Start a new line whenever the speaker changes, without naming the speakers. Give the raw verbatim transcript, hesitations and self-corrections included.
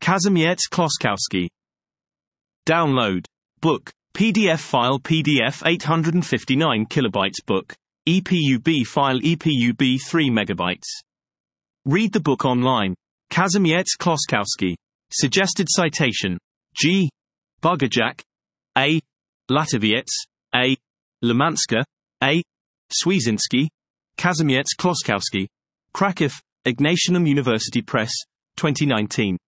Kazimierz Kloskowski. Download. Book. P D F file P D F eight hundred fifty-nine kilobytes book. E P U B file E P U B three megabytes. Read the book online. Kazimierz Kloskowski. Suggested citation. G. Bugajak. A. Latowiec. A. Lemanska. A. Swieszynski. Kazimierz Kloskowski. Kraków, Ignatianum University Press, twenty nineteen.